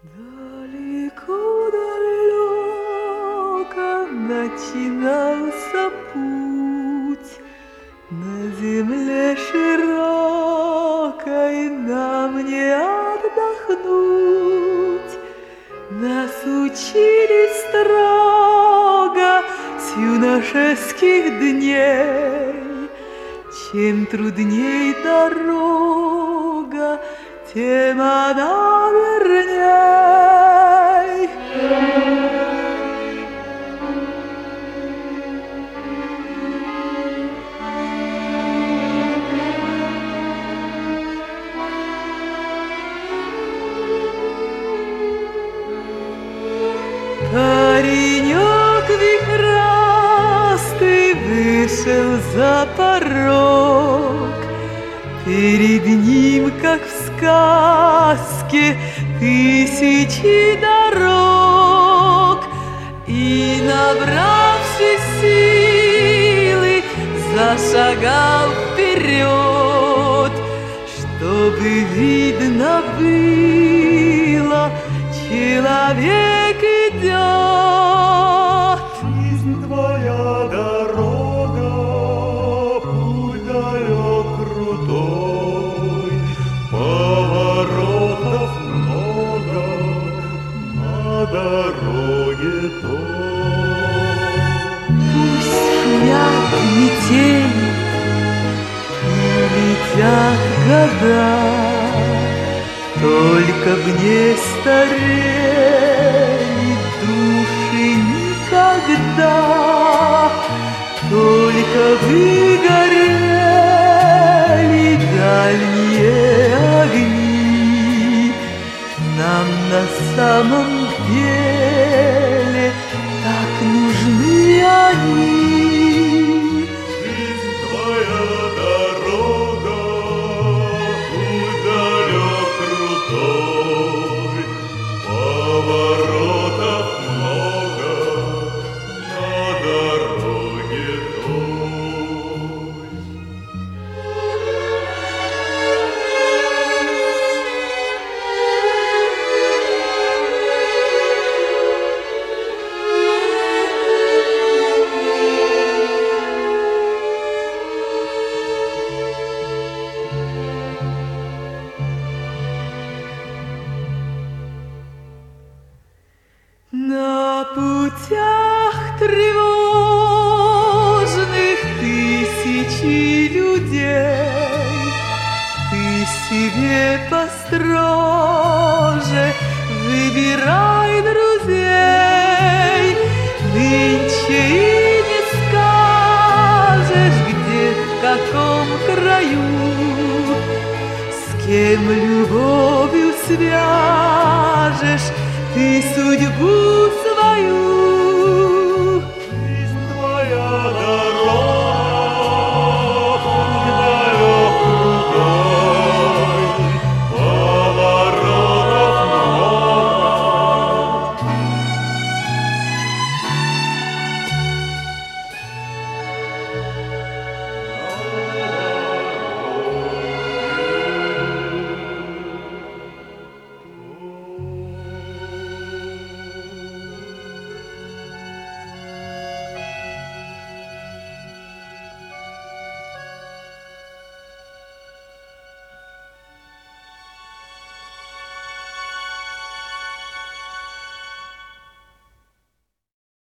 Далеко-далеко начинался путь, на земле широкой нам не отдохнуть. Нас учили строго с юношеских дней, чем трудней дорога, тем она верней. Паренек вихрастый вышел за порог, перед ним, как в сказке, тысячи дорог. И, набравшись силы, зашагал вперед, чтобы видно было, человек идет. Жизнь твоя дорога, путь далек крутой, поворотов много на дороге той. Пусть шумят метели и летят года, только б не старели души никогда, только бы горели дальние огни. Нам на самом деле так нужны они. Жизнь твоя дорога, путь далек крутой, поворотов много на дороге той. На путях тревожных тысячи людей, ты себе построже выбирай друзей. Нынче и не скажешь, где, в каком краю, с кем любовью свяжешь ты судьбу свою.